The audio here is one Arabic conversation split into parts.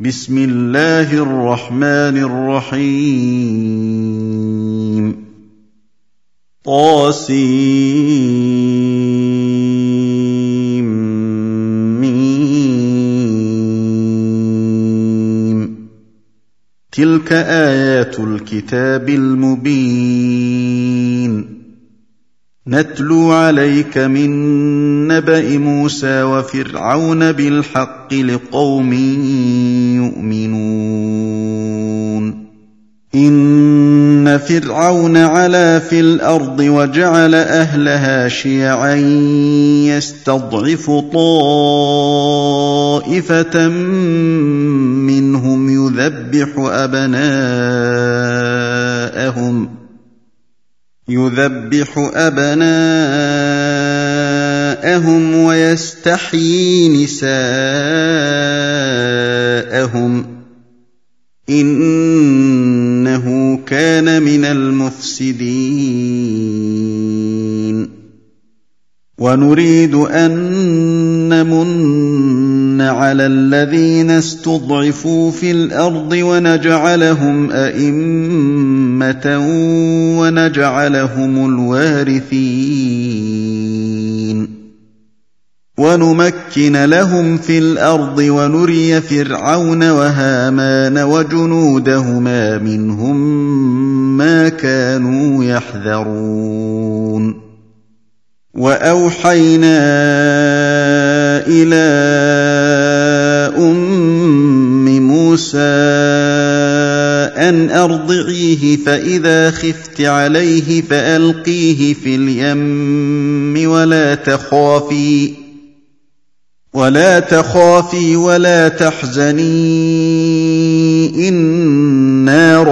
بسم الله الرحمن الرحيم طاسيم تلك آيات الكتاب المبين نتلو عليك من نبأ موسى وفرعون بالحق لقوم يؤمنون إن فرعون علا في الأرض وجعل أهلها شيعا يستضعف طائفة منهم يذبح أبناءهم ويستحيي نساءهم إنه كان من المفسدين ونريد أن نمن على الذين استضعفوا في الأرض ونجعلهم أئمة ونجعلهم الوارثين ونمكن لهم في الأرض ونري فرعون وهامان وجنودهما منهم ما كانوا يحذرون وأوحينا إلى أم موسى أن أرضعيه فإذا خفت عليه فألقيه في اليم ولا تخافي ولا تحزني إنا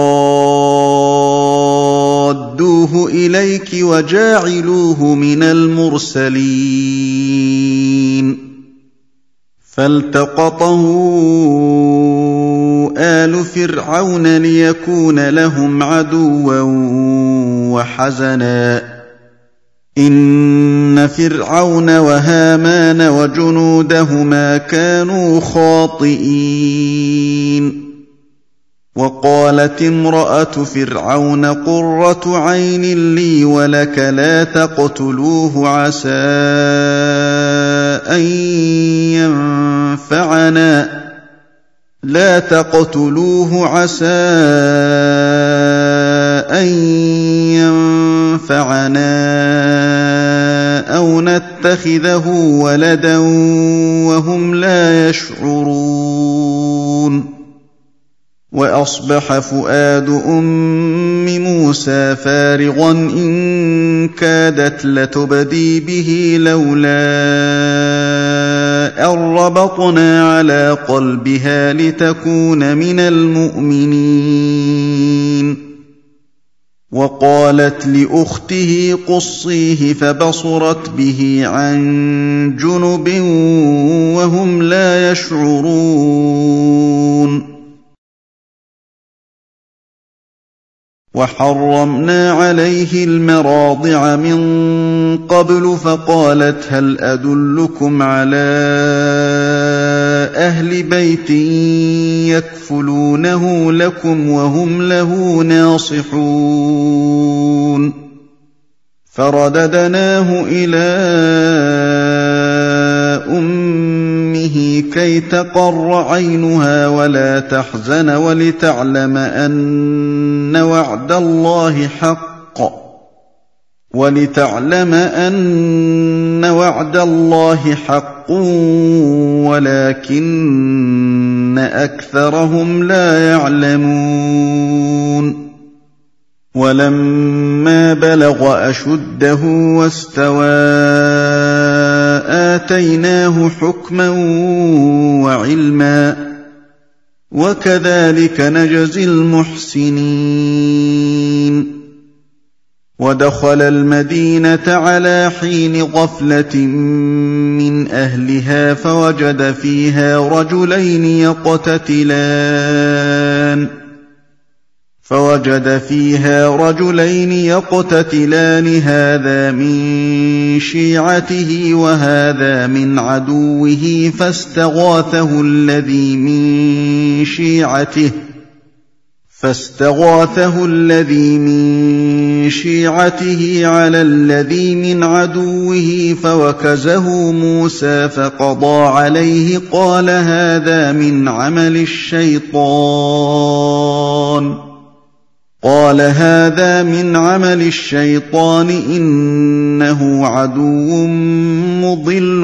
رادوه إليك وجاعلوه من المرسلين فالتقطه آل فرعون ليكون لهم عدوا وحزنا إن فرعون وهامان وجنودهما كانوا خاطئين وقالت امرأة فرعون قرة عين لي ولك لا تقتلوه عسى أن ينفعنا أو نتخذه ولدا وهم لا يشعرون وأصبح فؤاد أم موسى فارغا إن كادت لتبدي به لولا أن ربطنا على قلبها لتكون من المؤمنين وقالت لأخته قصيه فبصرت به عن جنب وهم لا يشعرون وحرمنا عليه المراضع من قبل فقالت هل أدلكم على أهل بيت يكفلونه لكم وهم له ناصحون فرددناه إلى أمه كي تقر عينها ولا تحزن ولتعلم أن وعد الله حق ولكن أكثرهم لا يعلمون ولما بلغ أشده واستوى آتيناه حكما وعلما وكذلك نجزي المحسنين ودخل المدينة على حين غفلة من أهلها فوجد فيها رجلين يقتتلان فوجد فيها رجلين يقتتلان هذا من شيعته وهذا من عدوه فاستغاثه الذي من شيعته على الذي من عدوه فوكزه موسى فقضى عليه قال هذا من عمل الشيطان إنه عدو مضل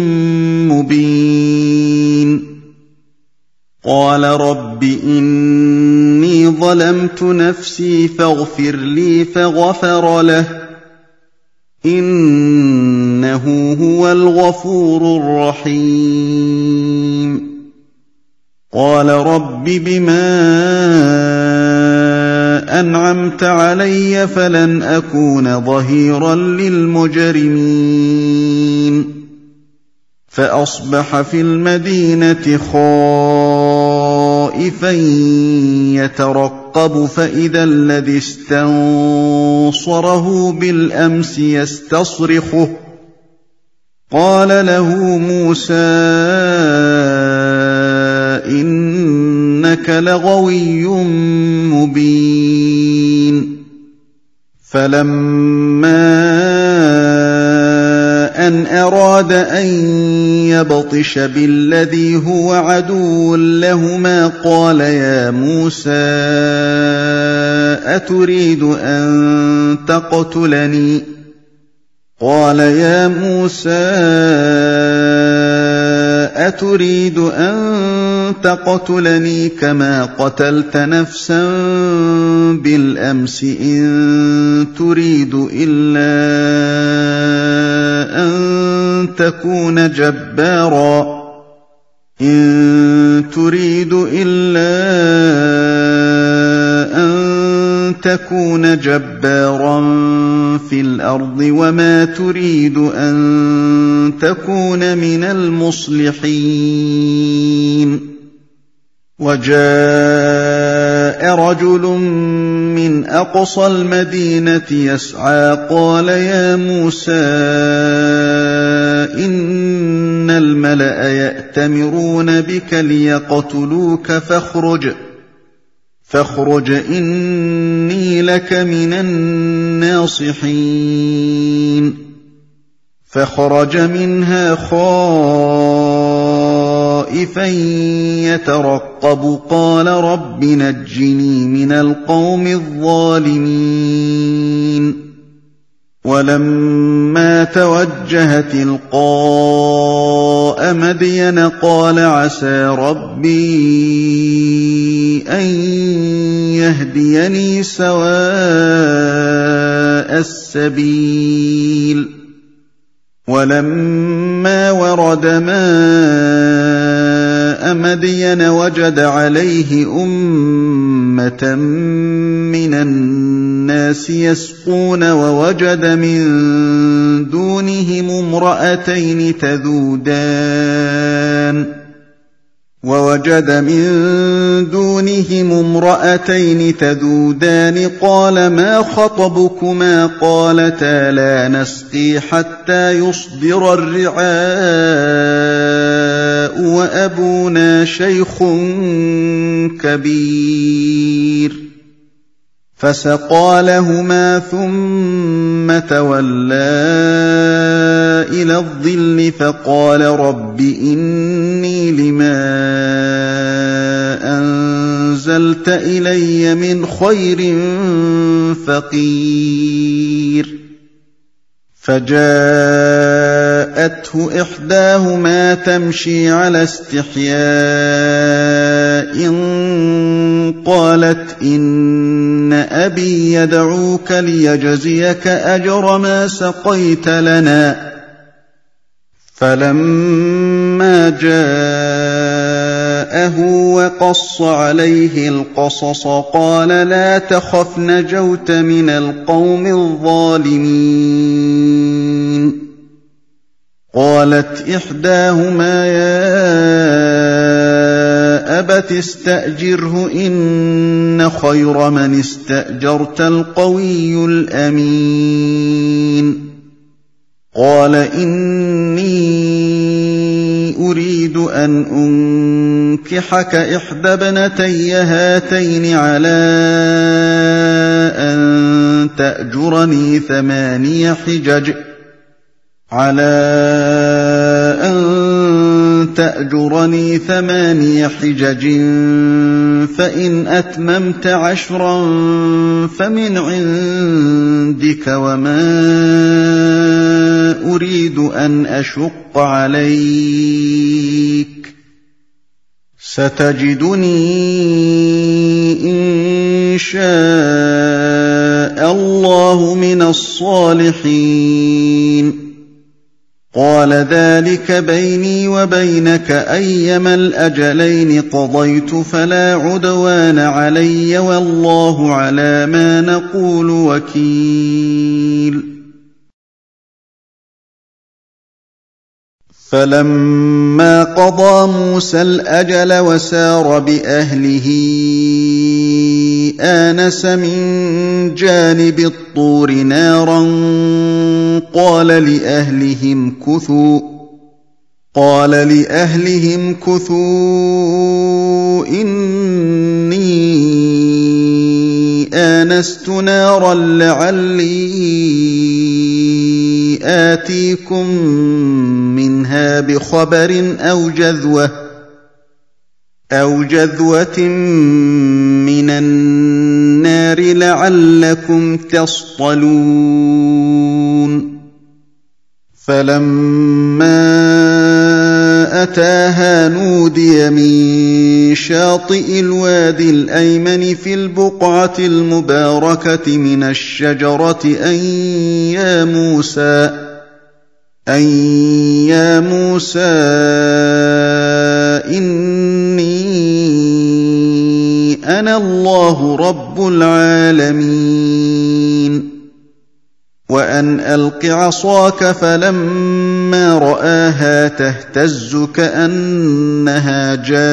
مبين قال رب إني ظلمت نفسي فاغفر لي فغفر له إنه هو الغفور الرحيم قال رب بما أنعمت علي فلن أكون ظهيرا للمجرمين فأصبح في المدينة خائفا يترقب فإذا الذي استنصره بالأمس يستصرخه قال له موسى إنك لغوي مبين فلما أن أراد أن يبطش بالذي هو عدو لهما قال يا موسى أتريد أن تقتلني كما قتلت نفسا بالأمس إن تريد إلا أن تكون جبارا في الأرض وما تريد أن تكون من المصلحين وجاء رجل من أقصى المدينة يسعى قال يا موسى إن الملأ يأتمرون بك ليقتلوك فاخرج إني لك من الناصحين فخرج منها خائفا يترقب قال رب نجني من القوم الظالمين ولما توجه تلقاء مدين قال عسى ربي أن يهديني سواء السبيل ولما ورد ماء مدين وجد عليه أمة من الناس يسقون ووجد من دونهم امرأتين تذودان قال ما خطبكما قالتا لا نسقي حتى يصدر الرعاء وأبونا شيخ كبير فسقى لهما ثم تولى إلى الظل فقال رب إني لما أنزلت إلي من خير فقير فجاءته إحداهما تمشي على استحياء قالت إن أبي يدعوك ليجزيك أجر ما سقيت لنا فلما جاءه وقص عليه القصص قال لا تخف نجوت من القوم الظالمين قالت إحداهما يا يا أبت استأجره إن خير من استأجرت القوي الأمين قال إني أريد أن أنكحك إحدى ابنتي هاتين على أن تأجرني 8 حجج فإن أتممت 10 فمن عندك وما أريد أن أشق عليك ستجدني إن شاء الله من الصالحين قال ذلك بيني وبينك أيما الأجلين قضيت فلا عدوان علي والله على ما نقول وكيل فلما قضى موسى الأجل وسار بأهله آنس من جانب الطور نارا قال لأهلهم كثوا إني آنست نارا لعلي آتيكم منها بخبر أو جذوة من النار لعلكم تصطلون فلما أتاها نودي من شاطئ الوادي الأيمن في البقعة المباركة من الشجرة أن يا موسى إني أنا الله رب العالمين وأن ألق عصاك فلما رآها تهتز كأنها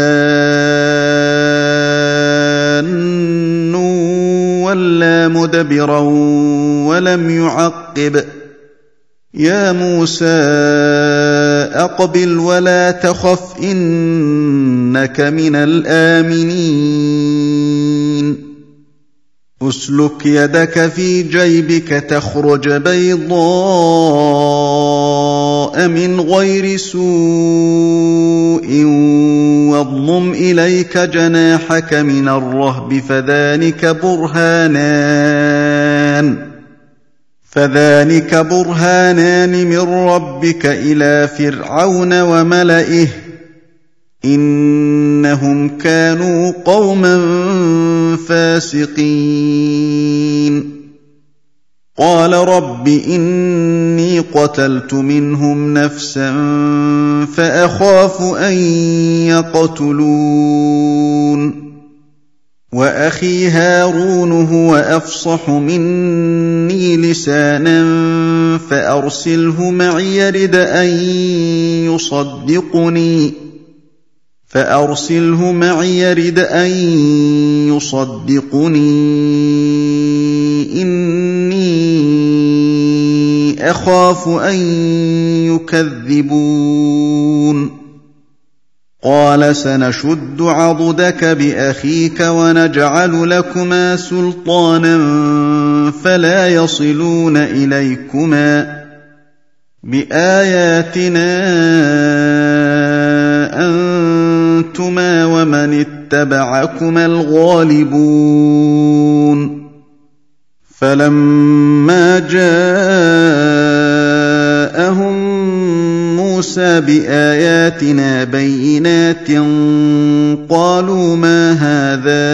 جان ولا مدبرا ولم يعقب يا موسى أقبل ولا تخف إنك من الآمنين أسلك يدك في جيبك تخرج بيضاء من غير سوء واضمم إليك جناحك من الرهب فذلك برهانان من ربك إلى فرعون وملئه إنهم كانوا قوما فاسقين قال رب إني قتلت منهم نفسا فأخاف أن يقتلون وأخي هارون هو أفصح مني لسانا فأرسله معي يرد أن يصدقني إني أخاف أن يكذبون قال سنشد عضدك بأخيك ونجعل لكما سلطانا فلا يصلون إليكما بآياتنا أنتما ومن اتبعكما الغالبون فلما جاءهم موسى بآياتنا بينات قالوا ما هذا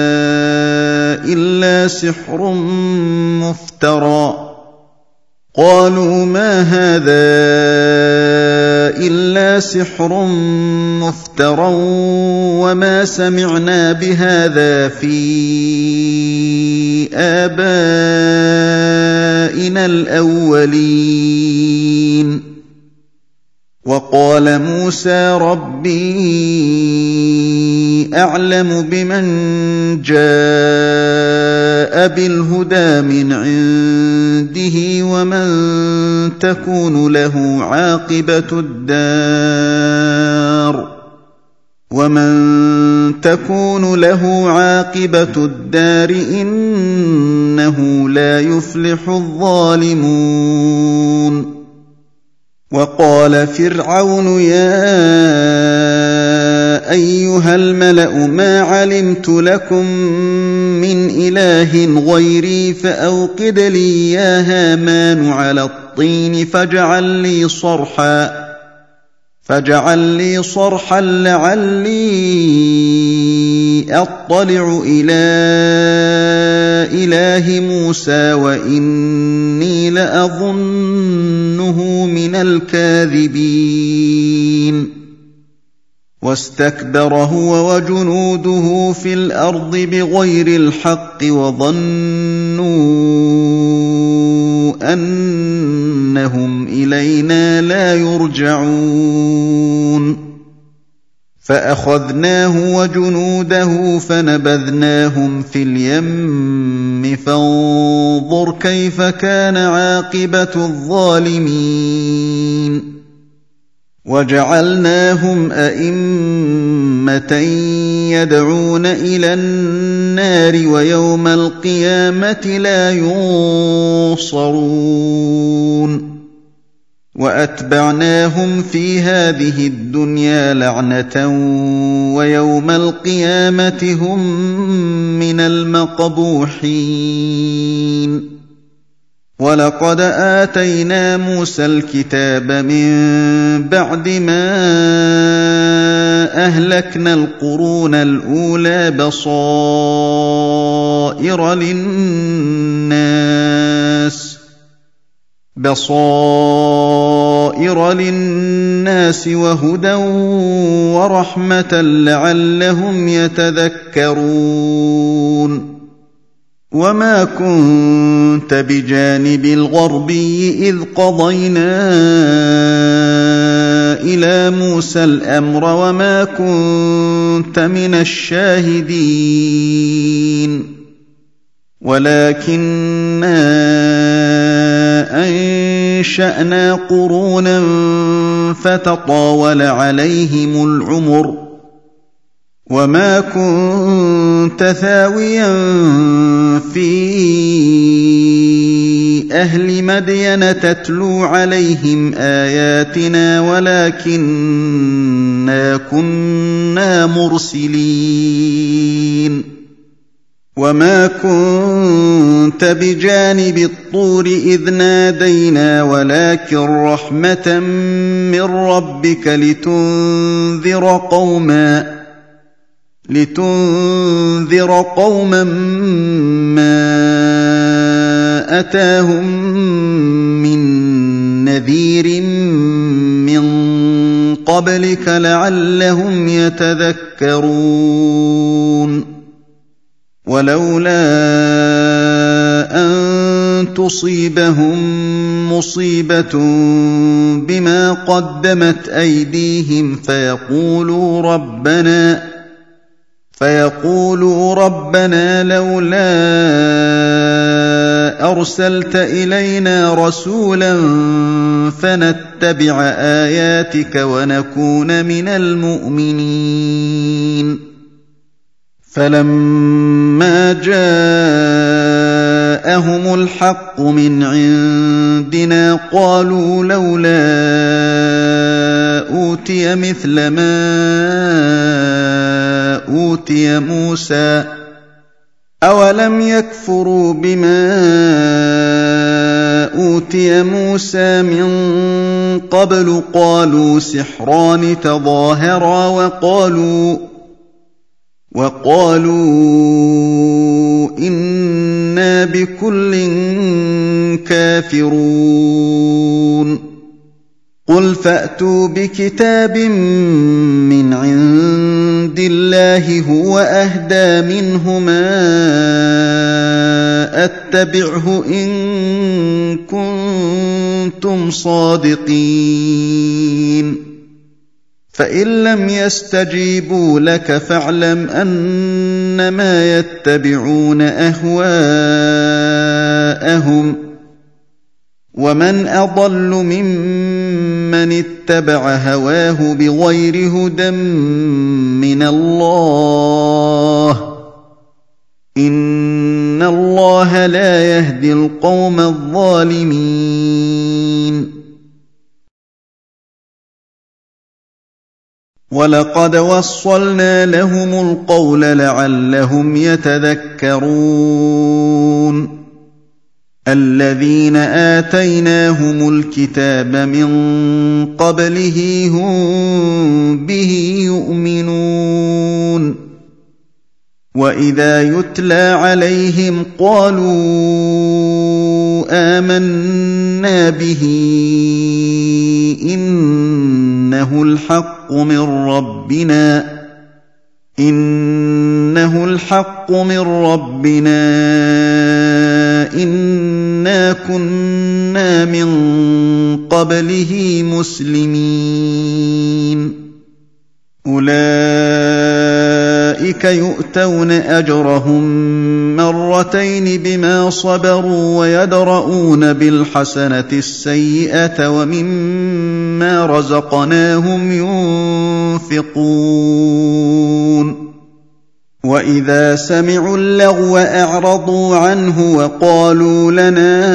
إلا سحر مفترى وما سمعنا بهذا في آبائنا الأولين وقال موسى ربي أعلم بمن جاء بالهدى من عنده ومن تكون له عاقبة الدار إنه لا يفلح الظالمون وقال فرعون يا أيها الملأ ما علمت لكم من إله غيري فأوقد لي يا هامان على الطين فاجعل لي صرحا لعلي أطلع إلى إله موسى وإني لأظنه من الكاذبين واستكبر هو وجنوده في الأرض بغير الحق وظنوا أنهم إلينا لا يرجعون فأخذناه وجنوده فنبذناهم في اليم فانظر كيف كان عاقبة الظالمين وجعلناهم أئمة يدعون إلى النار ويوم القيامة لا ينصرون وأتبعناهم في هذه الدنيا لعنة ويوم القيامة هم من المقبوحين ولقد آتينا موسى الكتاب من بعد ما أهلكنا القرون الأولى بصائر للناس وهدى ورحمة لعلهم يتذكرون وما كنت بجانب الغربي إذ قضينا إلى موسى الأمر وما كنت من الشاهدين ولكننا أنشأنا قرونا فتطاول عليهم العمر وما كنت ثاويا في أهل مدين تتلو عليهم آياتنا ولكننا كنا مرسلين وما كنت بجانب الطور إذ نادينا ولكن رحمة من ربك لتنذر قوما ما أتاهم من نذير من قبلك لعلهم يتذكرون ولولا أن تصيبهم مصيبة بما قدمت أيديهم فيقولوا ربنا لولا أرسلت إلينا رسولا فنتبع آياتك ونكون من المؤمنين فلما جاءهم الحق من عندنا قالوا لولا أوتي مثل ما أوتي موسى أولم يكفروا بما أوتي موسى من قبل قالوا سحران تظاهرا وقالوا إنا بكل كافرون قل فأتوا بكتاب من عند الله هو أهدى منهما أتبعه إن كنتم صادقين فإن لم يستجيبوا لك فاعلم أنما يتبعون أهواءهم ومن أضل ممن اتبع هواه بغير هدى من الله إن الله لا يهدي القوم الظالمين ولقد وصلنا لهم القول لعلهم يتذكرون الذين آتيناهم الكتاب من قبله هم به يؤمنون وإذا يتلى عليهم قالوا آمنا به إنه الحق من ربنا إنا كنا من قبله مسلمين أولئك يؤتون أجرهم مرتين بما صبروا ويدرؤون بالحسنة السيئة ومما رزقناهم ينفقون وإذا سمعوا اللغو أعرضوا عنه وقالوا لنا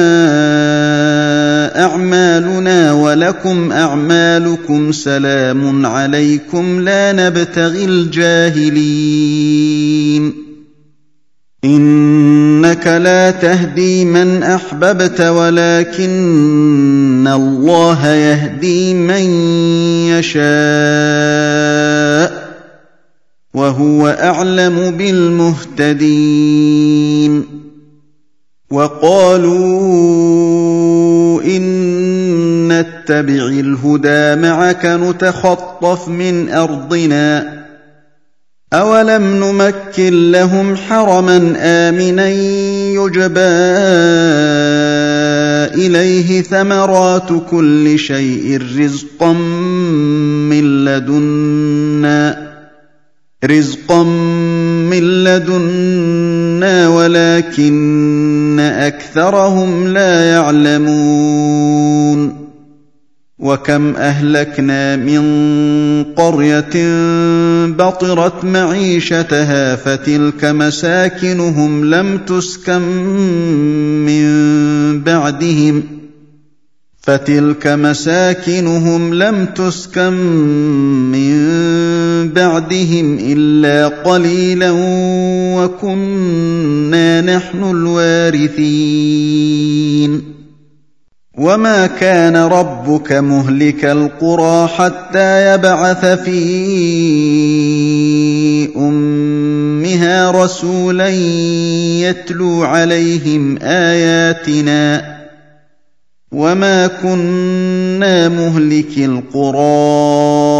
أعمالنا ولكم أعمالكم سلام عليكم لا نبتغي الجاهلين إنك لا تهدي من أحببت ولكن الله يهدي من يشاء وهو أعلم بالمهتدين وقالوا إن نتبع الهدى معك نتخطف من أرضنا أولم نمكن لهم حرما آمنا يجبى إليه ثمرات كل شيء رزقا من لدنا ولكن أكثرهم لا يعلمون وكم أهلكنا من قرية بطرت معيشتها فتلك مساكنهم لم تسكن من بعدهم إلا قليلا وكنا نحن الوارثين وما كان ربك مهلك القرى حتى يبعث في أمها رسولا يتلو عليهم آياتنا وما كنا مهلك القرى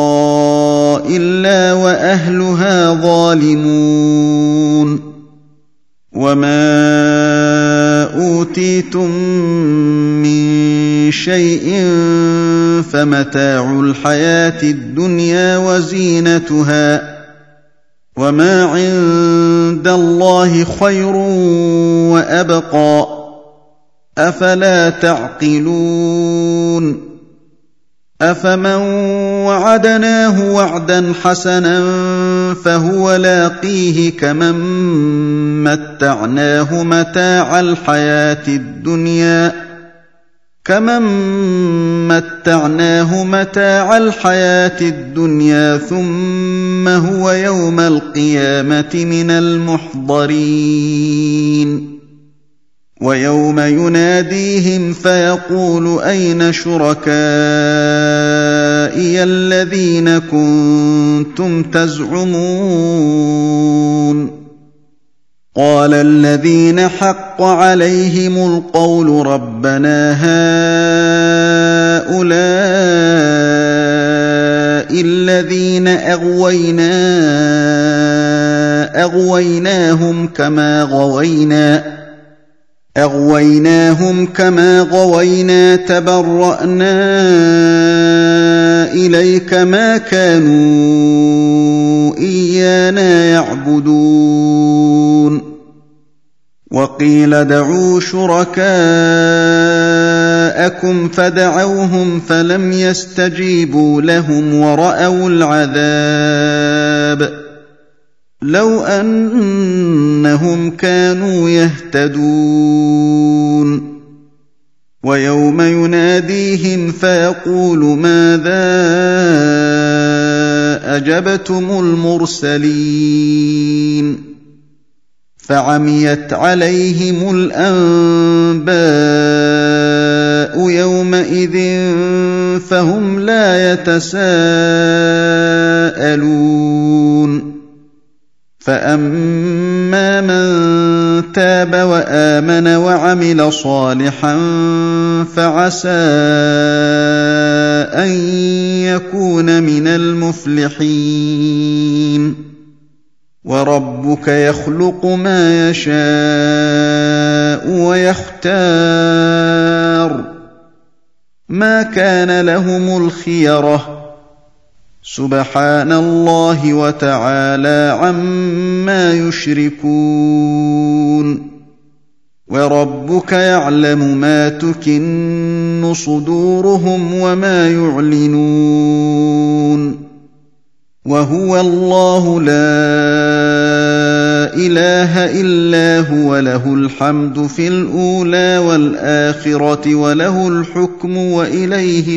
إلا وأهلها ظالمون وما أوتيتم من شيء فمتاع الحياة الدنيا وزينتها وما عند الله خير وأبقى أفلا تعقلون أفمن وعدناه وعدا حسنا فهو لاقيه كمن متعناه متاع الحياة الدنيا ثم هو يوم القيامة من المحضرين ويوم يناديهم فيقول أين شركائي الذين كنتم تزعمون قال الذين حق عليهم القول ربنا هؤلاء الذين أغويناهم كما غوينا تبرأنا إليك ما كانوا إيانا يعبدون وقيل ادعوا شركاءكم فدعوهم فلم يستجيبوا لهم ورأوا العذاب لو أنهم كانوا يهتدون ويوم يناديهم فيقول ماذا أجبتم المرسلين فعميت عليهم الأنباء يومئذ فهم لا يتساءلون فأما من تاب وآمن وعمل صالحا فعسى أن يكون من المفلحين وربك يخلق ما يشاء ويختار ما كان لهم الخيرة سبحان الله وتعالى عما يشركون وربك يعلم ما تكن صدورهم وما يعلنون وهو الله لا إله إلا هو له الحمد في الأولى والآخرة وله الحكم وإليه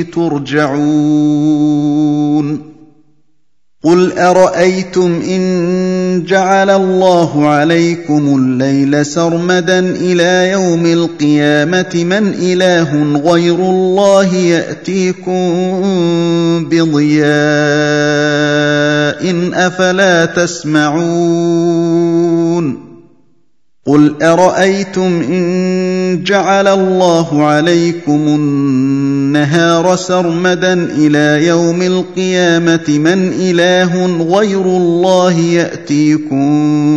ترجعون قل أرأيتم إن جعل الله عليكم الليل سرمدا إلى يوم القيامة من إله غير الله يأتيكم بضياء أفلا تسمعون قل أرأيتم إن جعل الله عليكم النهار سرمدا إلى يوم القيامة من إله غير الله يأتيكم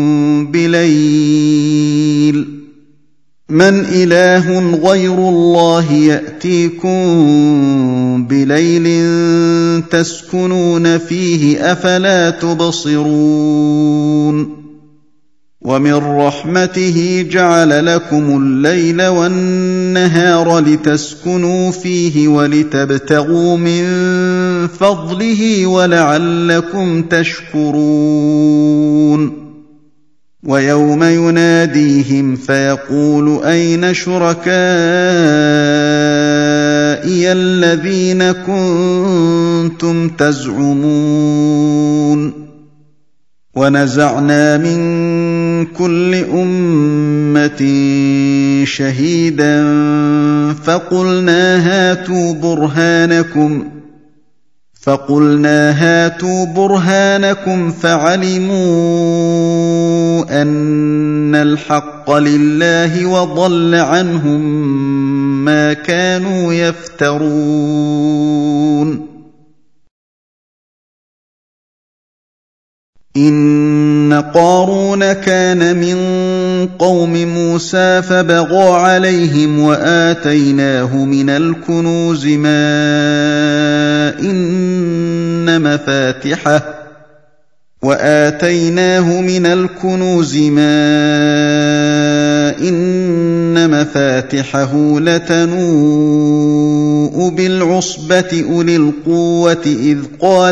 بليل تسكنون فيه أفلا تبصرون ومن رحمته جعل لكم الليل والنهار لتسكنوا فيه ولتبتغوا من فضله ولعلكم تشكرون ويوم يناديهم فيقول أين شركائي الذين كنتم تزعمون ونزعنا من كل أمة شهيدا فقلنا هاتوا برهانكم فعلموا أن الحق لله وضل عنهم ما كانوا يفترون إن قارون كان من قوم موسى فبغى عليهم وآتيناه من الكنوز ما إن مفاتحه لتنوء بالعصبة أولي القوة إذ قال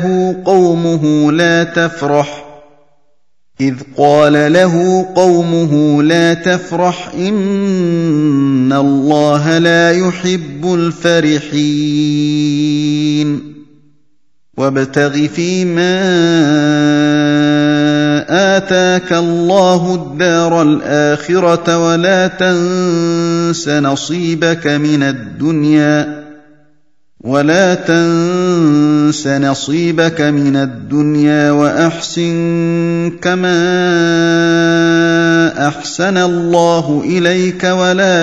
له قومه لا تفرح إن الله لا يحب الفرحين وابتغ فيما آتاك الله الدار الآخرة ولا تنس نصيبك من الدنيا وأحسن كما أحسن الله إليك ولا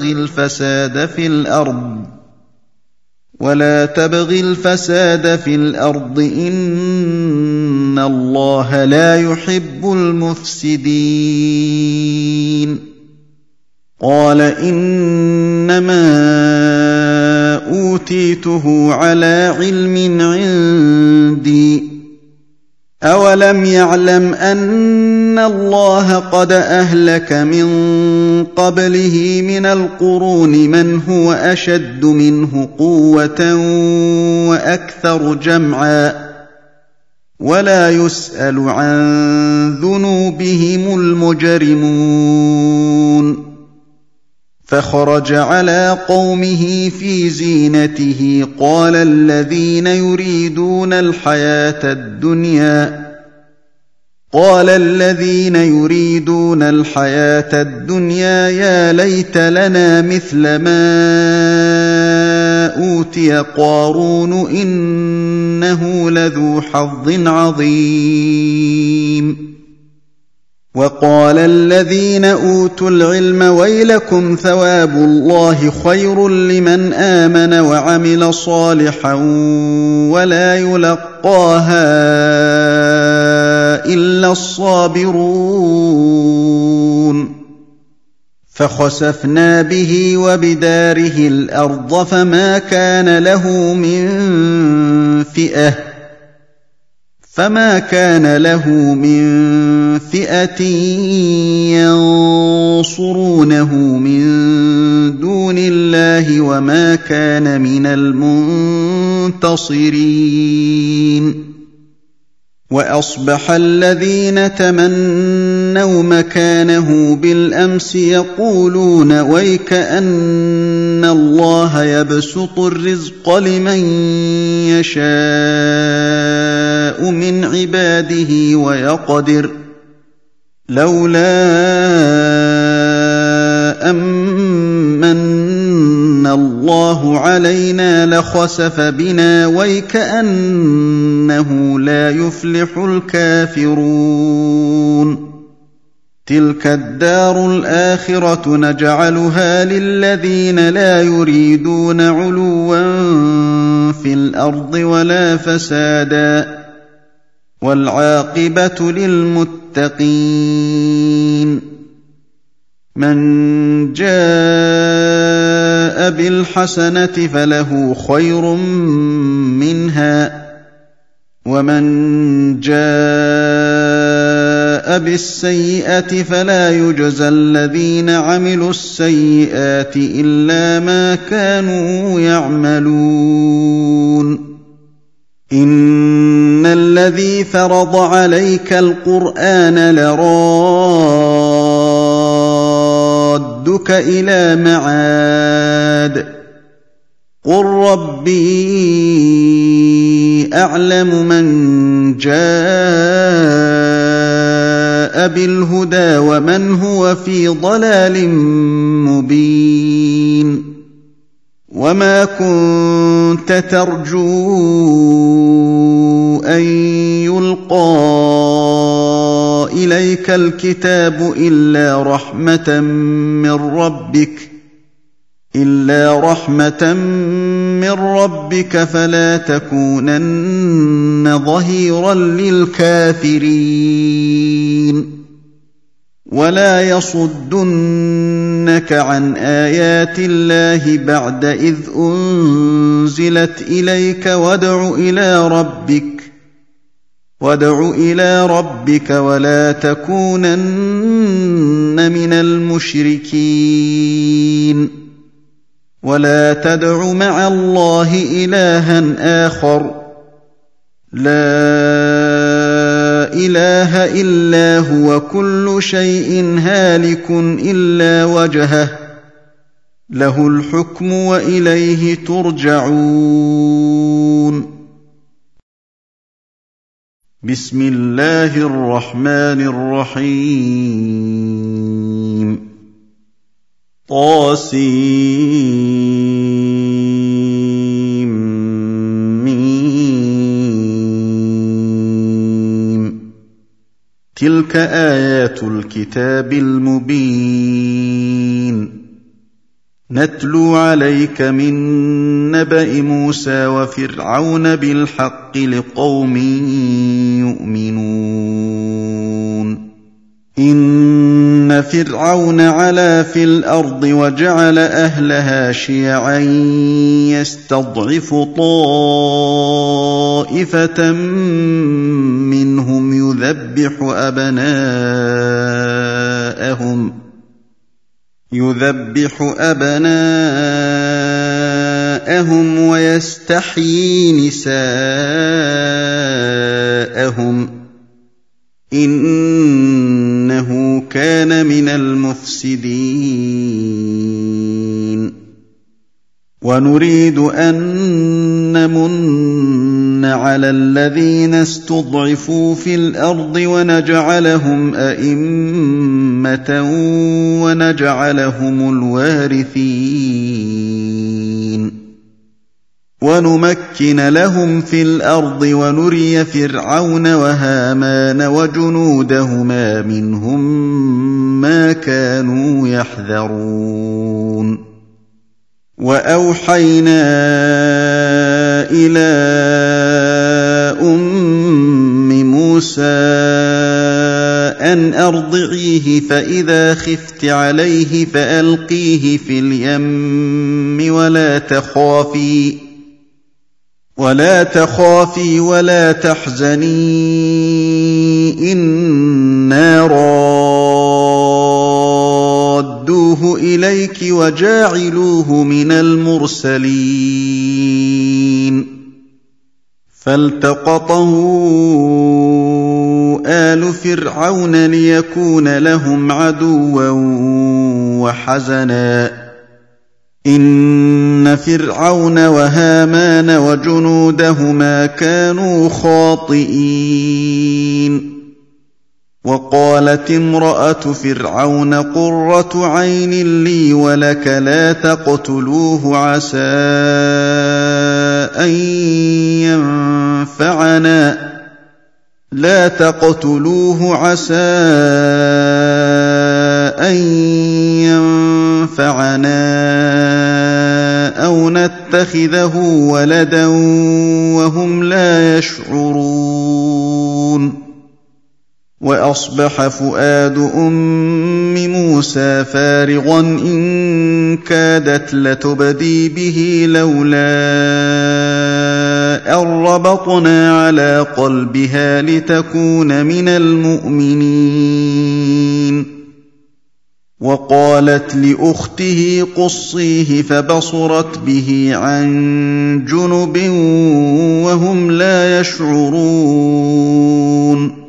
تبغ الفساد في الأرض إن الله لا يحب المفسدين قال إنما أوتيته على علم عندي أولم يعلم أن الله قد أهلك من قبله من القرون من هو أشد منه قوة وأكثر جمعا ولا يسأل عن ذنوبهم المجرمون فخرج على قومه في زينته قال الذين يريدون الحياة الدنيا يا ليت لنا مثل ما أوتي قارون إنه لذو حظ عظيم وقال الذين أوتوا العلم ويلكم ثواب الله خير لمن آمن وعمل صالحا ولا يلقاها إلا الصابرون فخسفنا به وبداره الأرض فما كان له من فئة ينصرونه من دون الله وما كان من المنتصرين وأصبح الذين تمنوا مكانه بالأمس يقولون ويك أن الله يبسط الرزق لمن يشاء من عباده ويقدر لولا أمن الله علينا لخسف بنا ويكأنه لا يفلح الكافرون تلك الدار الآخرة نجعلها للذين لا يريدون علوا في الأرض ولا فسادا والعاقبة للمتقين من جاء بالحسنة فله خير منها ومن جاء بالسيئة فلا يجزى الذين عملوا السيئات إلا ما كانوا يعملون إن الذي فرض عليك القرآن لرادك إلى معاد قل ربي أعلم من جاء بالهدى ومن هو في ضلال مبين وما كنت ترجو أن يلقى إليك الكتاب إلا رحمة من ربك فلا تكونن ظهيرا للكافرين ولا يصدنك عن آيات الله بعد إذ أنزلت إليك وادع إلى ربك ولا تكونن من المشركين ولا تدع مع الله إلها آخر لا إله إلا هو كل شيء هالك إلا وجهه له الحكم وإليه ترجعون بسم الله الرحمن الرحيم تلك آيات الكتاب المبين نتلو عليك من نبأ موسى وفرعون بالحق لقوم يؤمنون إن إِنَّ فِرْعَوْنَ عَلَا فِي الْأَرْضِ وَجَعَلَ أَهْلَهَا شِيَعًا يَسْتَضْعِفُ طَائِفَةً مِّنْهُمْ يُذَبِّحُ أَبْنَاءَهُمْ وَيَسْتَحْيِي نِسَاءَهُمْ ۚ إِنَّهُ كَانَ مِنَ الْمُفْسِدِينَ وَنُرِيدُ أَن نَّمُنَّ عَلَى الَّذِينَ اسْتُضْعِفُوا فِي الْأَرْضِ وَنَجْعَلَهُمْ أَئِمَّةً وَنَجْعَلَهُمُ الْوَارِثِينَ وَنُمَكِّنَ لَهُمْ فِي الْأَرْضِ وَنُرِيَ فِرْعَوْنَ وَهَامَانَ وَجُنُودَهُمَا مِنْهُم مَّا كَانُوا يَحْذَرُونَ وَأَوْحَيْنَا إِلَىٰ أُمِّ مُوسَىٰ أَنْ أَرْضِعِيهِ فَإِذَا خِفْتِ عَلَيْهِ فَأَلْقِيهِ فِي الْيَمِّ ولا تخافي ولا تحزني إنا رادوه إليك وجاعلوه من المرسلين فالتقطه آل فرعون ليكون لهم عدوا وحزنا إن فرعون وهامان وجنودهما كانوا خاطئين وقالت امرأة فرعون قرة عين لي ولك لا تقتلوه عسى أن ينفعنا أو نتخذه ولدا وهم لا يشعرون وأصبح فؤاد أم موسى فارغا إن كادت لتبدي به لولا أن ربطنا على قلبها لتكون من المؤمنين وقالت لأخته قصيه فبصرت به عن جنب وهم لا يشعرون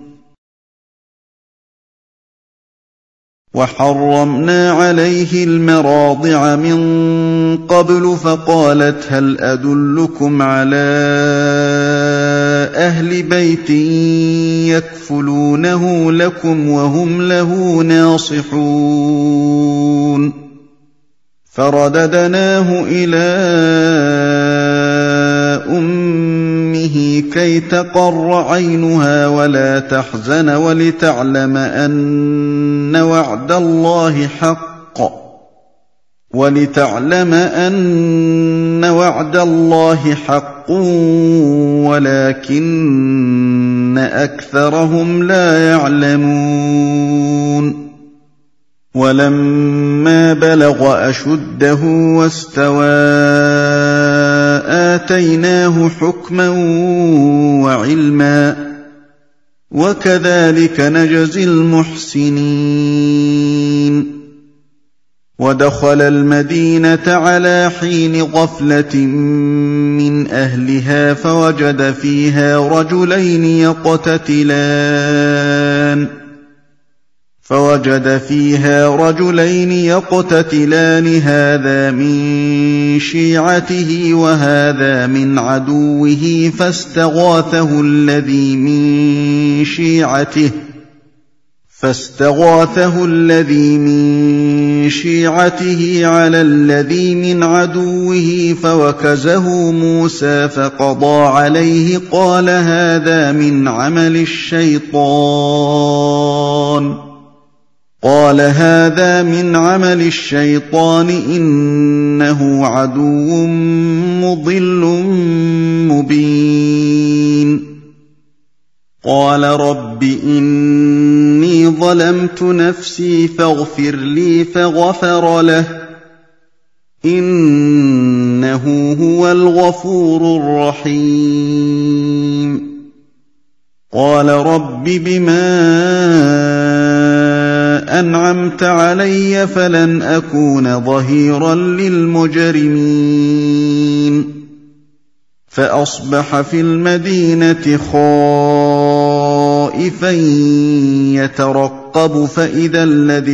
وحرمنا عليه المراضع من قبل فقالت هل أدلكم على أهل بيت يكفلونه لكم وهم له ناصحون فرددناه إلى أمه كي تقر عينها ولا تحزن ولتعلم أن وعد الله حق ولكن أكثرهم لا يعلمون ولما بلغ أشده واستوى آتيناه حكما وعلما وكذلك نجزي المحسنين ودخل المدينة على حين غفلة من أهلها فوجد فيها رجلين يقتتلان هذا من شيعته وهذا من عدوه فاستغاثه الذي من شيعته على الذي من عدوه فوكزه موسى فقضى عليه قال هذا من عمل الشيطان إنه عدو مضل مبين قال رب إني ظلمت نفسي فاغفر لي فغفر له إنه هو الغفور الرحيم قال رب بما أنعمت علي فلن أكون ظهيرا للمجرمين فأصبح في المدينة خائفا يترقب فإذا الذي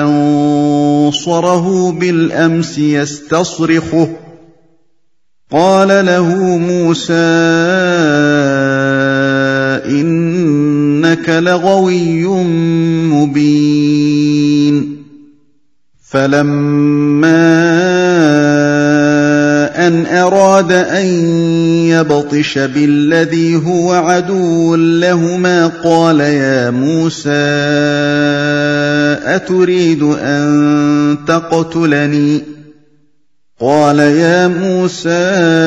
استنصره بالأمس يستصرخه قال له موسى إنك لغوي مبين فلما أن أراد أن يبطش بالذي هو عدو لهما قال يا موسى أتريد أن تقتلني قال يا موسى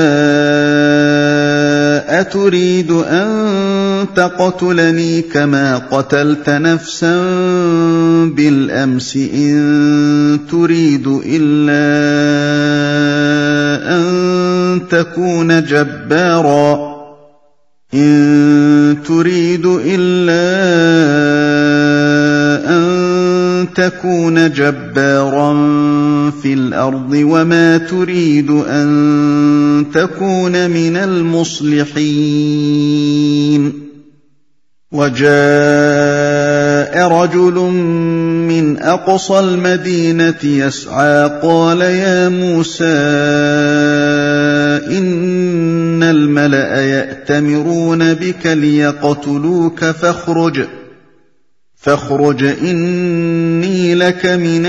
أتريد أن تقتلني كما قتلت نفسا بالأمس إن تريد إلا أن تكون جبارا في الأرض وما تريد أن تكون من المصلحين وجاء رجل من أقصى المدينة يسعى قال يا موسى إن الملأ يأتمرون بك ليقتلوك فاخرج إني لك من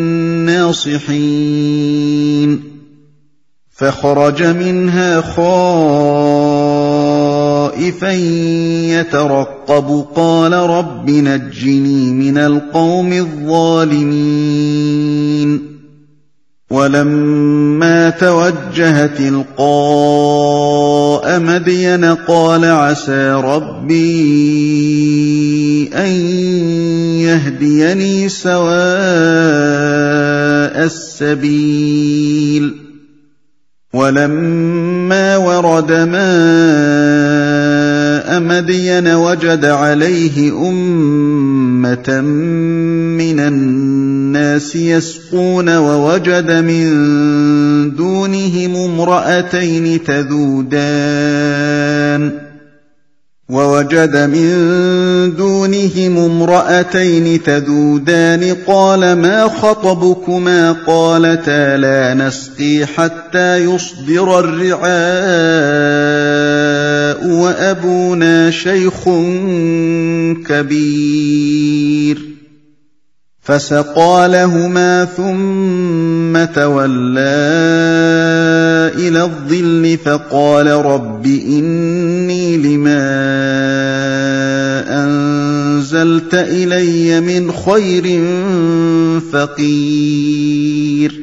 الناصحين فخرج منها خائفا يترقب قال رب نجني من القوم الظالمين ولما توجه تلقاء مدين قال عسى ربي أن يهديني سواء السبيل ولما ورد ماء مدين وجد عليه أمة من الناس يسقون ووجد من دونهم امرأتين تذودان قال ما خطبكما قالتا لا نسقي حتى يصدر الرعاء وأبونا شيخ كبير فسقى لهما ثم تولى إلى الظل فقال رب إني لما أنزلت إلي من خير فقير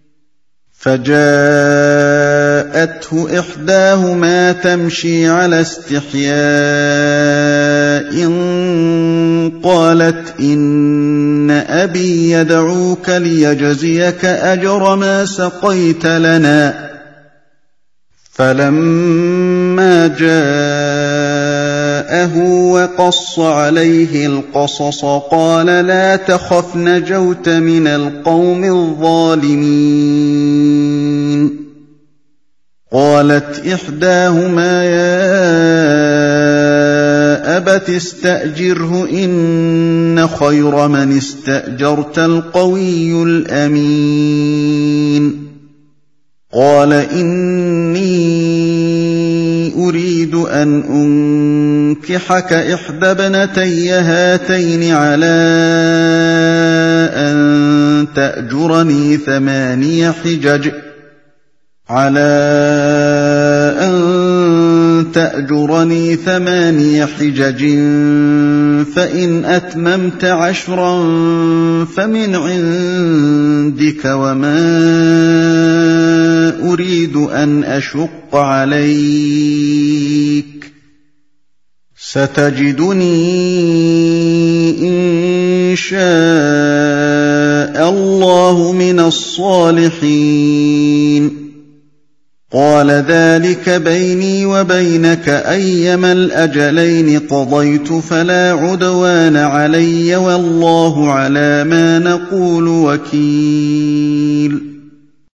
فجاءته إحداهما تمشي على استحياء قالت إن أبي يدعوك ليجزيك أجر ما سقيت لنا فلما جاءه وقص عليه القصص قال لا تخف نجوت من القوم الظالمين قالت إحداهما يا أبت استأجره إن خير من استأجرت القوي الأمين قال إني أريد أن أنكحك إحدى ابنتي هاتين على أن تأجرني 8 حجج فإن أتممت 10 فمن عندك وما أريد أن أشق عليك سَتَجِدُنِي إِن شَاءَ اللَّهُ مِنَ الصَّالِحِينَ قَالَ ذَٰلِكَ بَيْنِي وَبَيْنَكَ أَيَّمَا الْأَجَلَيْنِ قَضَيْتُ فَلَا عُدْوَانَ عَلَيَّ ۖ وَاللَّهُ عَلَىٰ مَا نَقُولُ وَكِيلٌ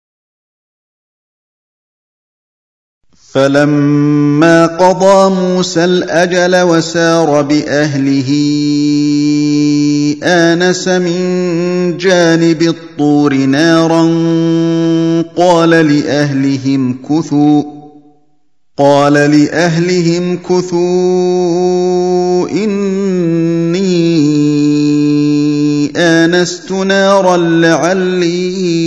فَلَمَّا قَضَىٰ مُوسَى الْأَجَلَ وَسَارَ بِأَهْلِهِ آنَسَ مِن جَانِبِ الطُّورِ نَارًا قَالَ لِأَهْلِهِ امْكُثُوا إِنِّي آنَسْتُ نَارًا لَّعَلِّي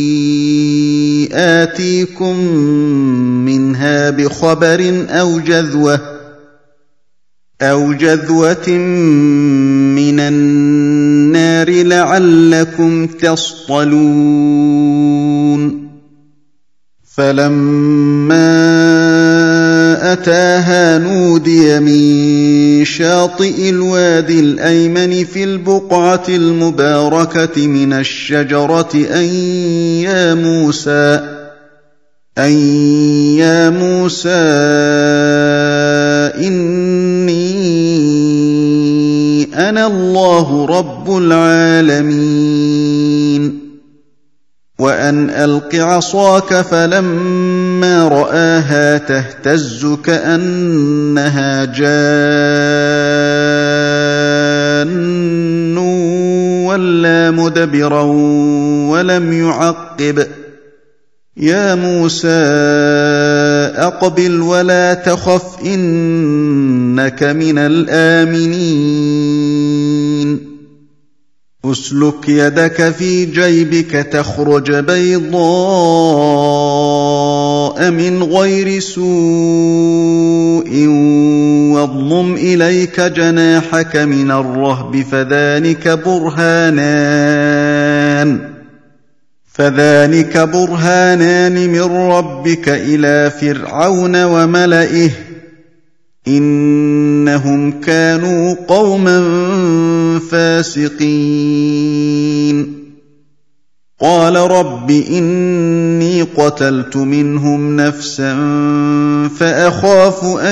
آتِيكُم مِّنْهَا بِخَبَرٍ أَوْ جَذْوَةٍ مِّنَ النَّارِ لَعَلَّكُمْ تَصْطَلُونَ فَلَمَّا أَتَاهَا نُودِيَ مِن شَاطِئِ الْوَادِ الْأَيْمَنِ فِي الْبُقْعَةِ الْمُبَارَكَةِ مِنَ الشَّجَرَةِ أَن يَا مُوسَىٰ إِنِّي أَنَا اللَّهُ رَبُّ الْعَالَمِينَ وَأَنْ أَلْقِ عَصَاكَ فَلَمَّا رَآهَا تَهْتَزُّ كَأَنَّهَا جَانٌّ وَلَّىٰ مُدْبِرًا وَلَمْ يُعَقِّبْ يَا مُوسَىٰ أَقْبِلْ وَلَا تَخَفْ إِنَّكَ مِنَ الْآمِنِينَ أُسْلُكْ يَدَكَ فِي جَيْبِكَ تَخْرُجْ بَيْضَاءَ مِنْ غَيْرِ سُوءٍ وَاضْمُمْ إِلَيْكَ جَنَاحَكَ مِنَ الرَّهْبِ فَذَانِكَ بُرْهَانَانِ مِن رَّبِّكَ إِلَىٰ فِرْعَوْنَ وَمَلَئِهِ إِنَّهُمْ كَانُوا قَوْمًا فَاسِقِينَ قَالَ رَبِّ إِنِّي قَتَلْتُ مِنْهُمْ نَفْسًا فَأَخَافُ أَن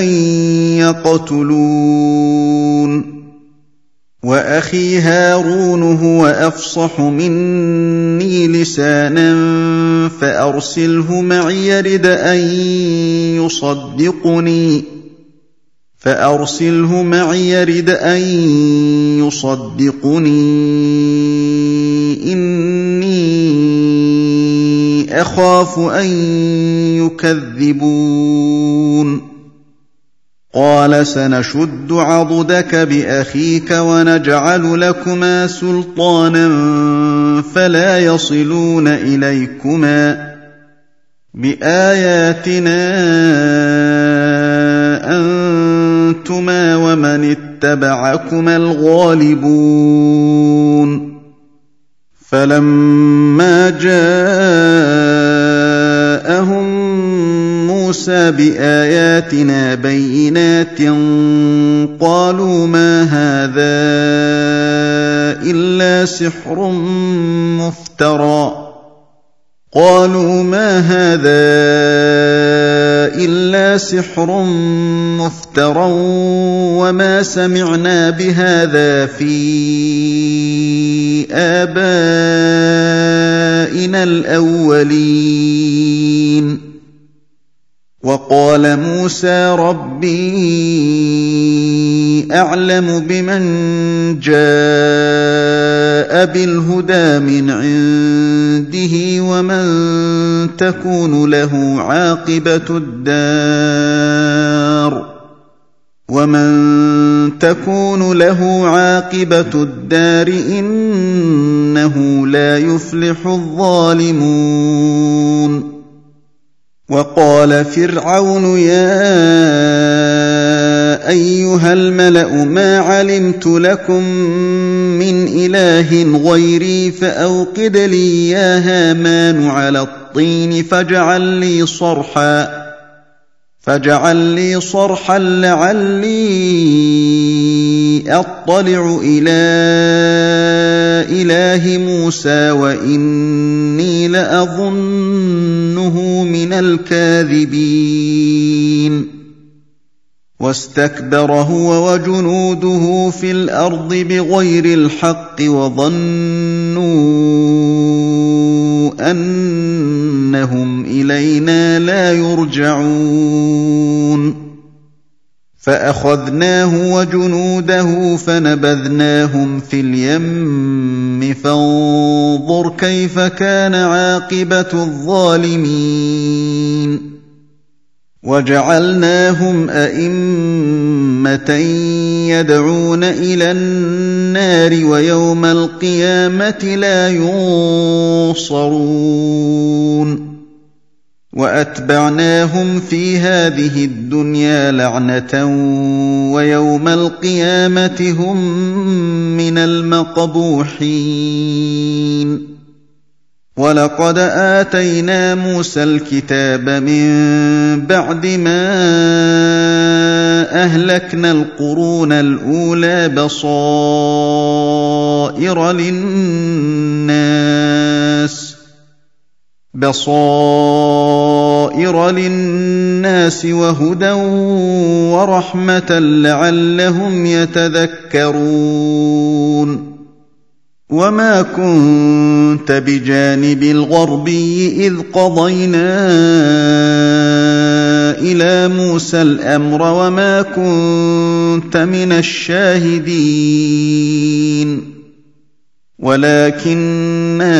يَقْتُلُونِ وَأَخِي هَارُونُ هُوَ أَفْصَحُ مِنِّي لِسَانًا فَأَرْسِلْهُ مَعِيَ رِدْ أَن يُصَدِّقُنِي إِنِّي أَخَافُ أَن يُكَذِّبُونِ قَالَ سَنَشُدُّ عَضُدَكَ بِأَخِيكَ وَنَجْعَلُ لَكُمَا سُلْطَانًا فَلَا يَصِلُونَ إِلَيْكُمَا بِآيَاتِنَا أَنتُمَا وَمَنِ اتَّبَعَكُمَا الْغَالِبُونَ فَلَمَّا جَاءَهُم مُوسَىٰ بِآيَاتِنَا بَيِّنَاتٍ قَالُوا مَا هَٰذَا إِلَّا سِحْرٌ مُّفْتَرًى وَمَا سَمِعْنَا بِهَٰذَا فِي آبَائِنَا الْأَوَّلِينَ وَقَالَ مُوسَىٰ رَبِّي أَعْلَمُ بِمَن جَاءَ بِالْهُدَىٰ مِنْ عِندِهِ وَمَن تَكُونُ لَهُ عَاقِبَةُ الدَّارِ إِنَّهُ لَا يُفْلِحُ الظَّالِمُونَ وَقَالَ فِرْعَوْنُ يَا أَيُّهَا الْمَلَأُ مَا عَلِمْتُ لَكُم مِّنْ إِلَٰهٍ غَيْرِي فَأَوْقِدْ لِي يَا هَامَانُ عَلَى الطِّينِ فاجعل لي صرحا لعلي أطلع إلى إله موسى وإني لأظنه من الكاذبين واستكبر هو وجنوده في الأرض بغير الحق وظنوا أنهم إلينا لا يرجعون فأخذناه وجنوده فنبذناهم في اليم فانظر كيف كان عاقبة الظالمين وجعلناهم أئمة يدعون إلى النار ويوم القيامة لا ينصرون وأتبعناهم في هذه الدنيا لعنة ويوم القيامة هم من المقبوحين ولقد آتينا موسى الكتاب من بعد ما أهلكنا القرون الأولى بصائر للناس وهدى ورحمة لعلهم يتذكرون وما كنت بجانب الغربي إذ قضينا إلى موسى الأمر وما كنت من الشاهدين ولكننا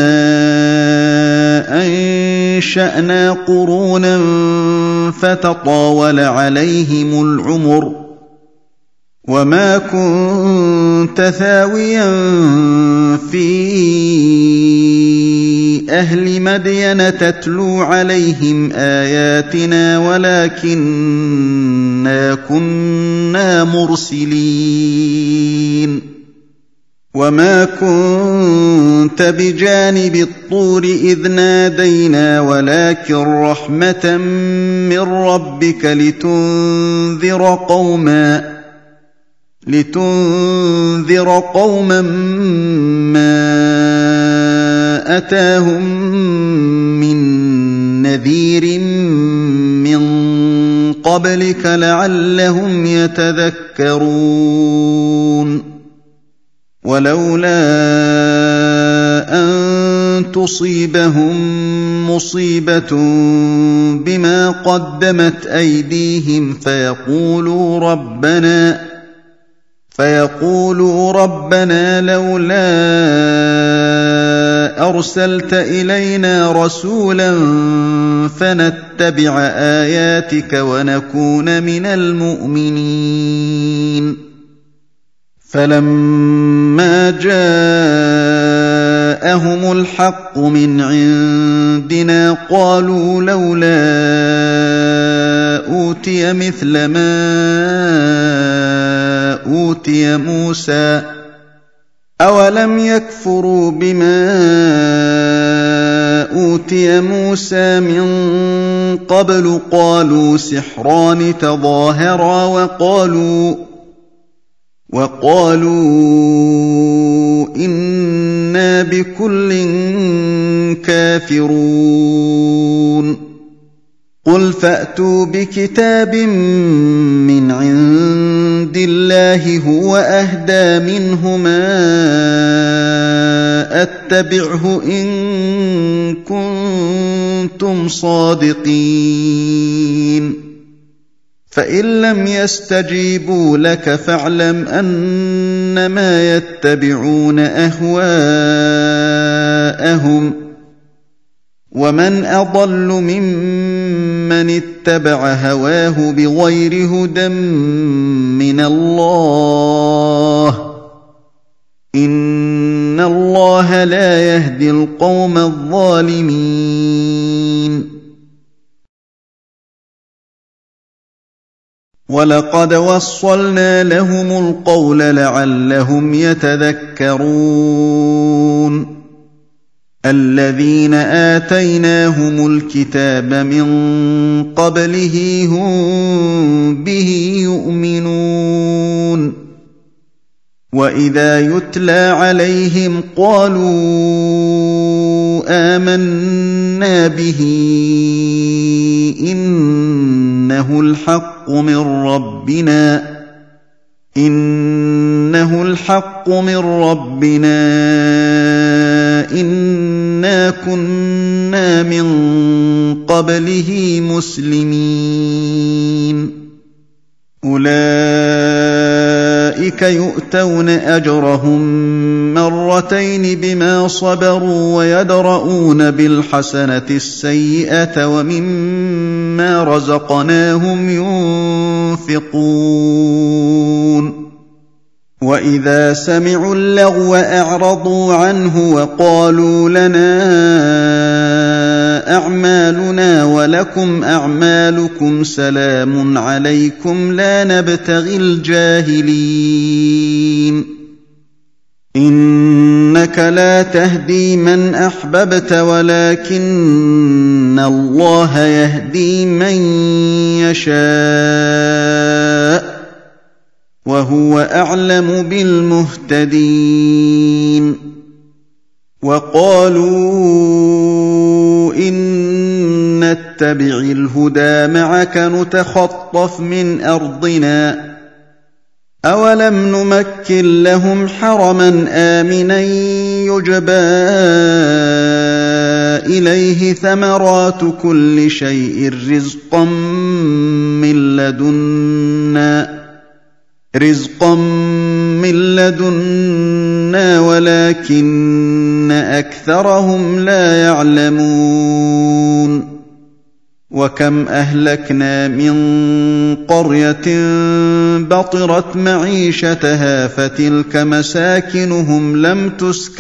أنشأنا قرونا فتطاول عليهم العمر وما كنت ثاويا في أهل مدين تتلو عليهم آياتنا ولكننا كنا مرسلين وما كنت بجانب الطور إذ نادينا ولكن رحمة من ربك لتنذر قوما ما أتاهم من نذير من قبلك لعلهم يتذكرون ولولا أن تصيبهم مصيبة بما قدمت أيديهم فيقولوا ربنا لولا أرسلت إلينا رسولا فنتبع آياتك ونكون من المؤمنين فلما جاءهم الحق من عندنا قالوا لولا أوتي مثل ما أوتي موسى أولم يكفروا بما أوتي موسى من قبل قالوا سحران تظاهرا وقالوا إنا بكل كافرون قل فأتوا بكتاب من عند الله هو أهدى منهما أتبعه إن كنتم صادقين فإن لم يستجيبوا لك فاعلم أنما يتبعون أهواءهم ومن أضل ممن اتبع هواه بغير هدى من الله إن الله لا يهدي القوم الظالمين ولقد وصلنا لهم القول لعلهم يتذكرون الذين آتيناهم الكتاب من قبله هم به يؤمنون وإذا يتلى عليهم قالوا آمنا به إنه الحق من ربنا إنا كنا من قبله مسلمين أولئك يؤتون أجرهم مرتين بما صبروا ويدرؤون بالحسنة السيئة ومما رزقناهم ينفقون وإذا سمعوا اللغو أعرضوا عنه وقالوا لنا أعمالنا ولكم أعمالكم سلام عليكم لا نبتغي الجاهلين إنك لا تهدي من أحببت ولكن الله يهدي من يشاء وهو أعلم بالمهتدين وقالوا إن نتبع الهدى معك نتخطف من أرضنا أولم نمكن لهم حرما آمنا يجبى إليه ثمرات كل شيء رزقا من لدنا ولكن أكثرهم لا يعلمون وكم أهلكنا من قرية بطرت معيشتها فتلك مساكنهم لم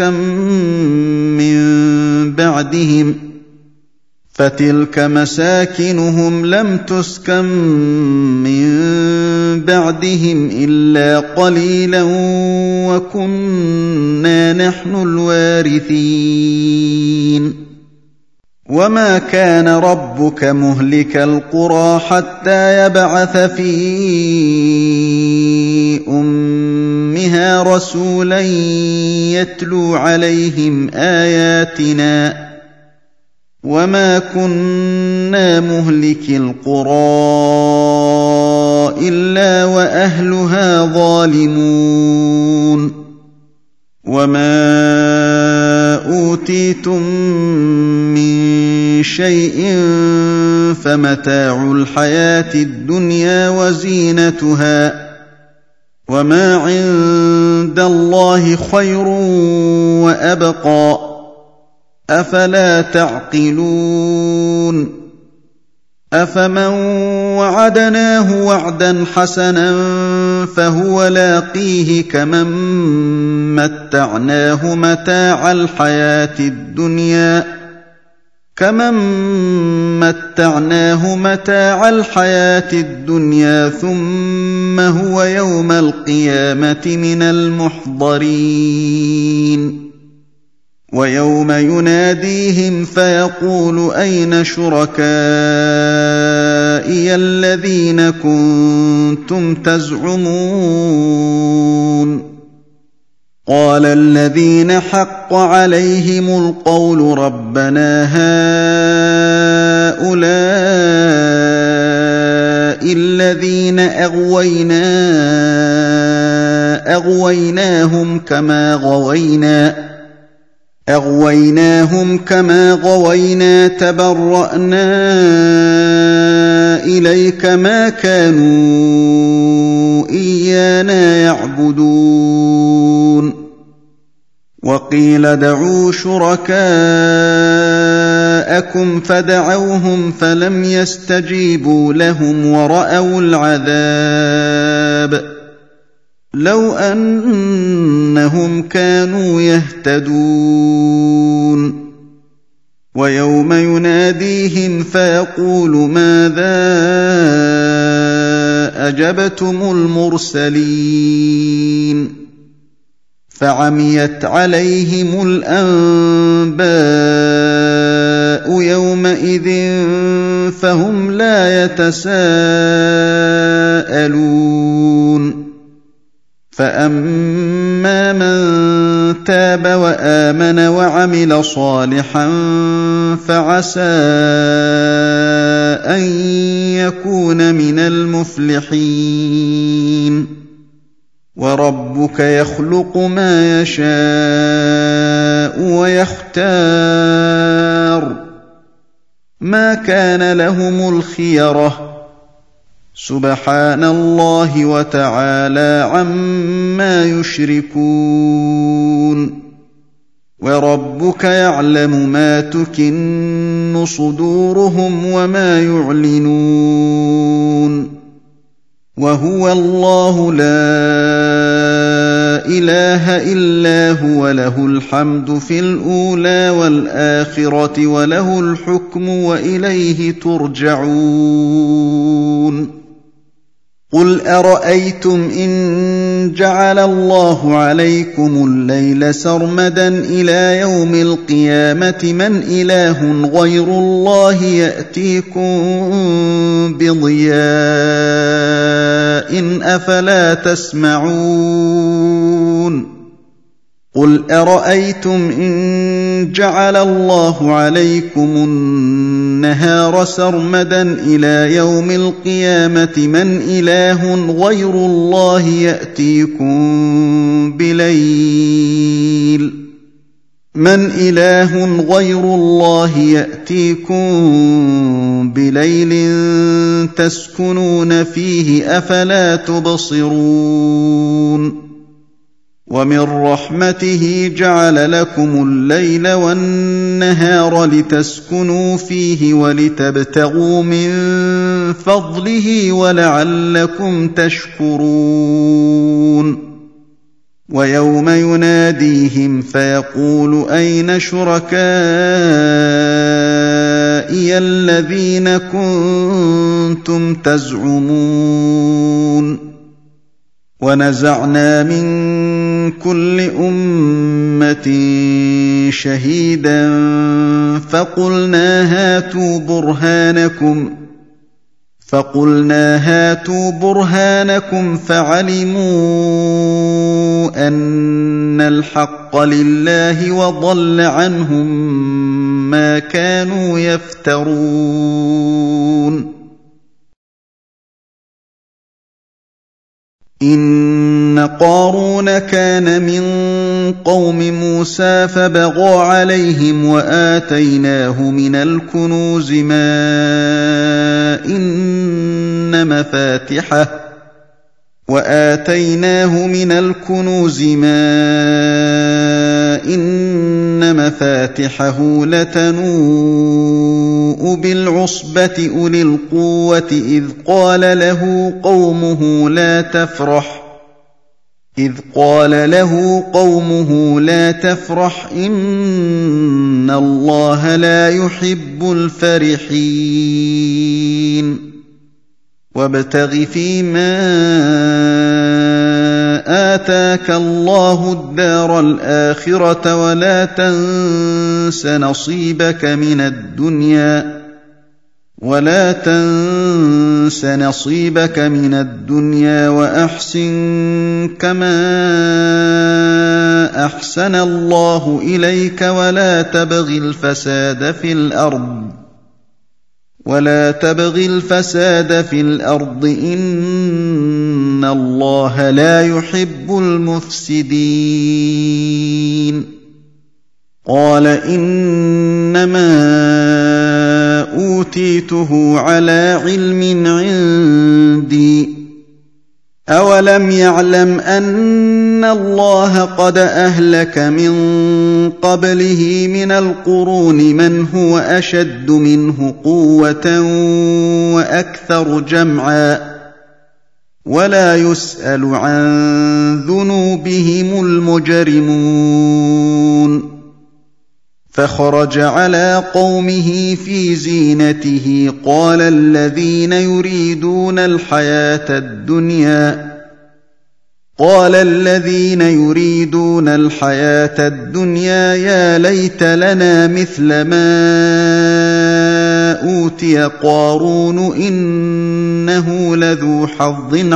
تسكن من بعدهم إلا قليلا وكنا نحن الوارثين وما كان ربك مهلك القرى حتى يبعث في أمها رسولا يتلو عليهم آياتنا وما كنا مهلك القرى إلا وأهلها ظالمون وما أوتيتم من شيء فمتاع الحياة الدنيا وزينتها وما عند الله خير وأبقى أفلا تعقلون أفمن وعدناه وعدا حسنا فهو لاقيه كمن متعناه متاع الحياة الدنيا ثم هو يوم القيامة من المحضرين ويوم يناديهم فيقول أين شركائي الذين كنتم تزعمون قال الذين حق عليهم القول ربنا هؤلاء الذين أغويناهم كما غوينا تبرأنا إليك ما كانوا إيانا يعبدون وقيل ادعوا شركاءكم فدعوهم فلم يستجيبوا لهم ورأوا العذاب لو أنهم كانوا يهتدون ويوم يناديهم فيقول ماذا أجبتم المرسلين فعميت عليهم الأنباء يومئذ فهم لا يتساءلون فأما من تاب وآمن وعمل صالحا فعسى أن يكون من المفلحين وربك يخلق ما يشاء ويختار ما كان لهم الخيرة سبحان الله وتعالى عما يشركون وربك يعلم ما تكن صدورهم وما يعلنون وهو الله لا إله إلا هو له الحمد في الأولى والآخرة وله الحكم وإليه ترجعون قل أرأيتم إن جعل الله عليكم الليل سرمدا إلى يوم القيامة من إله غير الله يأتيكم بضياء أفلا تسمعون قل أرأيتم إن جعل الله عليكم النهار سرمدا إلى يوم القيامة من إله غير الله يأتيكم بليل تسكنون فيه أفلا تبصرون ومن رحمته جعل لكم الليل والنهار لتسكنوا فيه ولتبتغوا من فضله ولعلكم تشكرون ويوم يناديهم فيقول أين شركائي الذين كنتم تزعمون ونزعنا من كل أمة شهيدا فقلنا هاتوا برهانكم فعلموا أن الحق لله وضل عنهم ما كانوا يفترون إن قارون كان من قوم موسى فبغى عليهم وآتيناه من الكنوز ما إن مفاتحه لتنوء بالعصبة أولي القوة إذ قال له قومه لا تفرح إن الله لا يحب الفرحين وابتغ فيما آتاك الله الدار الآخرة ولا تنس نصيبك من الدنيا وأحسن كما أحسن الله إليك ولا تبغ الفساد في الأرض إن الله لا يحب المفسدين قال إنما أوتيته على علم عندي أولم يعلم أن الله قد أهلك من قبله من القرون من هو أشد منه قوة وأكثر جمعا ولا يسأل عن ذنوبهم المجرمون فخرج على قومه في زينته قال الذين يريدون الحياة الدنيا قال الذين يريدون الحياة الدنيا يا ليت لنا مثل ما أوتي قارون إنه لذو حظ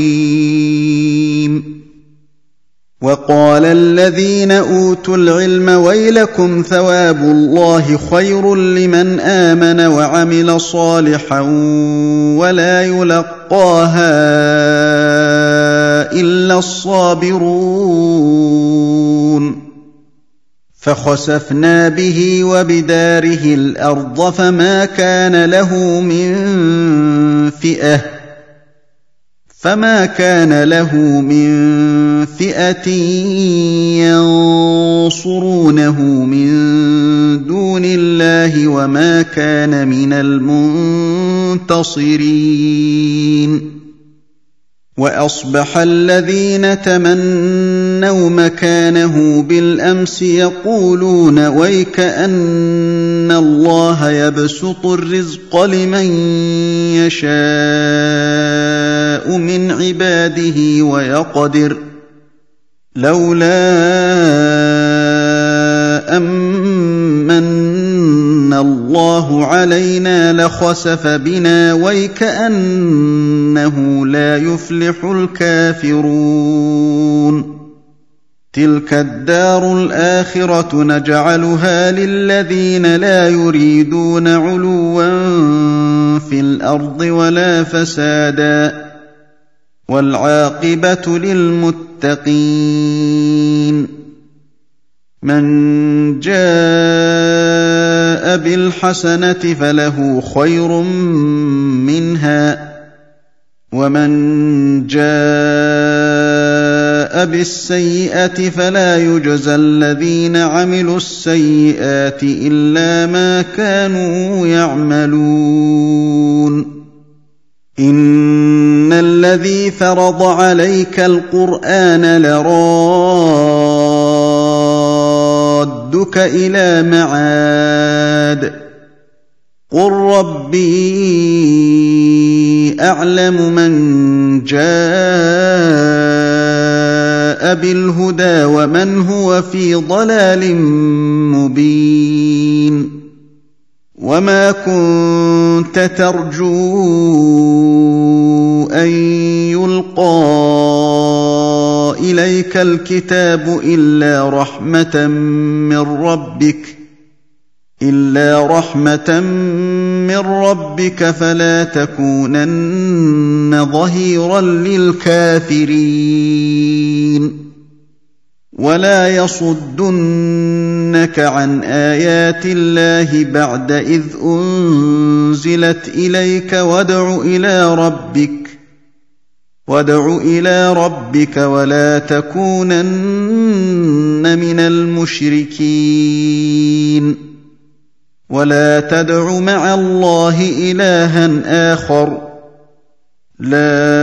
عظيم. وقال الذين أوتوا العلم ويلكم ثواب الله خير لمن آمن وعمل صالحا ولا يلقاها إلا الصابرون. فخسفنا به وبداره الأرض فما كان له من فئة ينصرونه من دون الله وما كان من المنتصرين. وأصبح الذين تمنوا مكانه بالأمس يقولون ويك أن الله يبسط الرزق لمن يشاء من عباده ويقدر لولا أمن الله علينا لخسف بنا ويكأنه لا يفلح الكافرون. تلك الدار الآخرة نجعلها للذين لا يريدون علوا في الأرض ولا فسادا والعاقبة للمتقين. من جاء بالحسنة فله خير منها ومن جاء بالسيئة فلا يجزى الذين عملوا السيئات إلا ما كانوا يعملون. إن الذي فرض عليك القرآن لرادك إلى معاد قل ربي أعلم من جاء بالهدى ومن هو في ضلال مبين. وما كنت ترجو أن يلقى إليك الكتاب إلا رحمة من ربك فلا تكونن ظهيرا للكافرين. ولا يصدنك عن آيات الله بعد إذ أنزلت إليك وادع إلى ربك ولا تكونن من المشركين. ولا تدع مع الله إلها آخر لا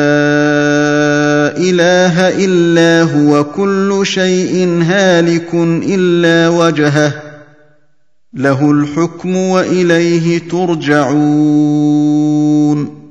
إله إلا هو كل شيء هالك إلا وجهه له الحكم وإليه ترجعون.